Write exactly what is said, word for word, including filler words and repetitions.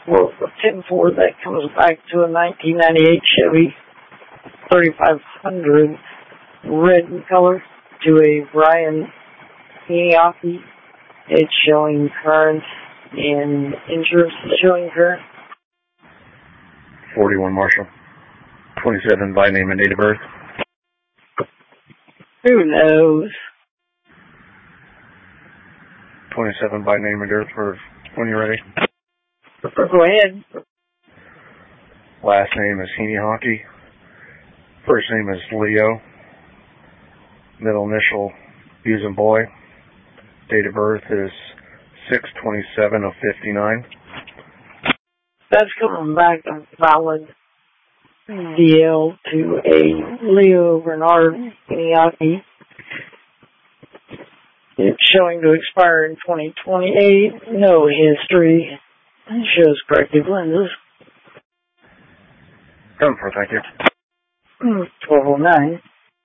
for ten four, that comes back to a nineteen ninety-eight Chevy thirty-five hundred, red in color, to a Brian Iñaki. It's showing current, and insurance is showing current. forty-one Marshall. twenty-seven by name and date of birth. Who knows? twenty-seven by name and date of birth. When you're ready. Go ahead. Last name is Iñaki. First name is Leo. Middle initial using boy. Date of birth is six twenty-seven of fifty-nine. That's coming back a valid D L to a Leo Bernard Iñaki. It's showing to expire in twenty twenty-eight. No history. It shows corrective lenses. Come for, thank you. twelve oh nine.